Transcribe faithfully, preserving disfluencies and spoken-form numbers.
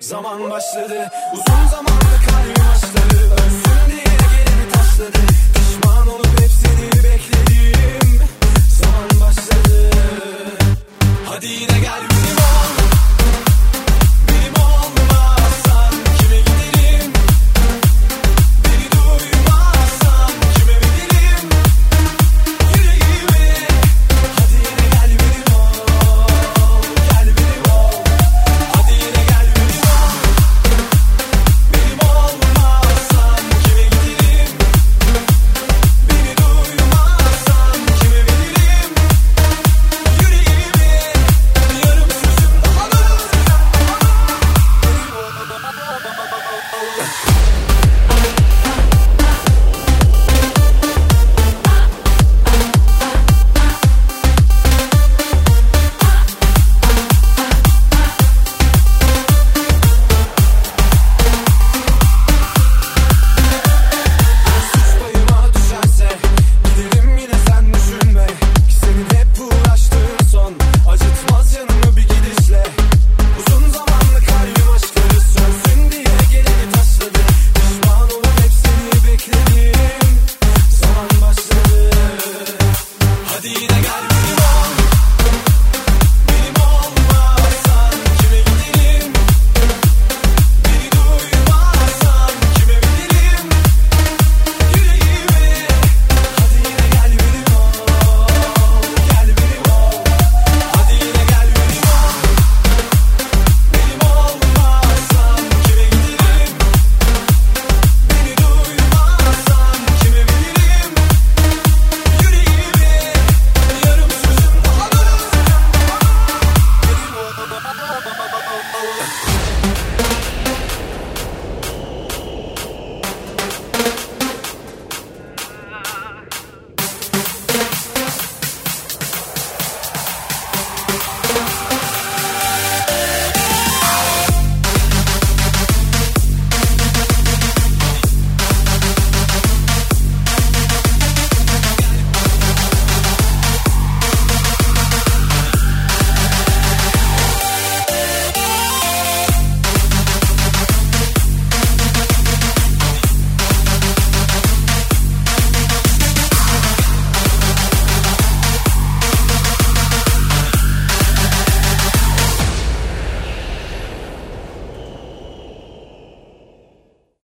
Zaman başladı. Uzun zamandır kalbim açladı. Ölsün diye geleni taşladı. Pişman olup hepsini bekledim. Zaman başladı. Hadi yine gel benim ol. Benim olmazsan kime giderim? Beni duymazsan kime veririm yüreğimi? Hadi yine gel benim ol. Gel benim ol. Hadi yine gel benim ol. Benim olmazsan kime giderim? Beni duymazsan kime veririm yüreğimi? Yarım sözüm daha da suç payıma düşerse giderim yine sen düşünme. Ki senin hep uğraştığın son acıtmaz canımı bir gidişle. Uzun zamanlı kalbim aşkları sönsün diye geleni taşladı. Pişman olup hepsini bekledim. Zaman başladı. Hadi yine gel benim ol. Benim olmazsan kime giderim? Beni duymazsan kime veririm yüreğimi? Hadi yine gel benim ol. Gel benim ol. Hadi yine gel benim ol. Benim olmazsan kime giderim? Beni duymazsan kime veririm yüreğimi? Yarım sözüm daha da benim ol.